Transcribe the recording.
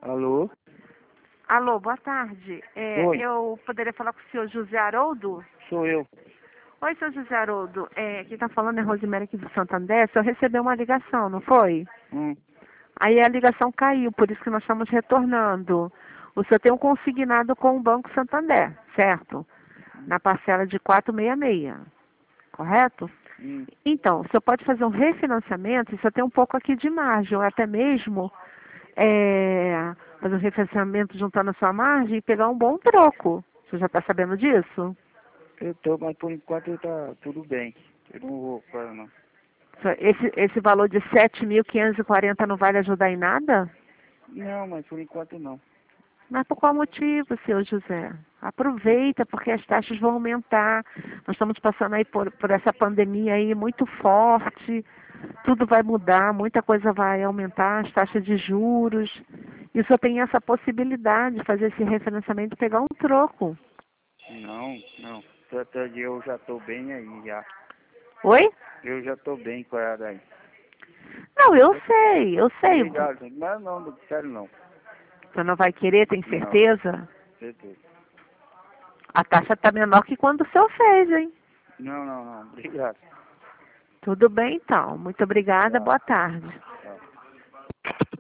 Alô? Alô, boa tarde. Oi. Eu poderia falar com o senhor José Haroldo? Sou eu. Oi, senhor José Haroldo. Quem está falando é Rosemary aqui do Santander. O senhor recebeu uma ligação, não foi? Hum. Aí a ligação caiu, por isso que nós estamos retornando. O senhor tem um consignado com o Banco Santander, certo? Na parcela de 466, correto? Hum. Então, o senhor pode fazer um refinanciamento, isso tem um pouco aqui de margem, ou até mesmo fazer um refinanciamento juntando a sua margem e pegar um bom troco. O senhor já está sabendo disso? Eu tô, mas por enquanto tá tudo bem. Eu não vou para não. Esse valor de 7.540 não vai lhe ajudar em nada? Não, mas por enquanto não. Mas por qual motivo, senhor José? Aproveita, porque as taxas vão aumentar. Nós estamos passando aí por essa pandemia aí muito forte. Tudo vai mudar, muita coisa vai aumentar, as taxas de juros. E o senhor tem essa possibilidade de fazer esse refinanciamento e pegar um troco. Não, não. Até de eu já tô bem aí já. Oi? Eu já tô bem com ela daí. Não, eu sei, eu sei. Obrigado, gente. Mas não quero não. O senhor não vai querer, tem Não, certeza? certeza. A taxa está menor que quando o senhor fez, hein? Não. Obrigado. Tudo bem, então. Muito obrigada, Tchau. boa tarde. Tchau.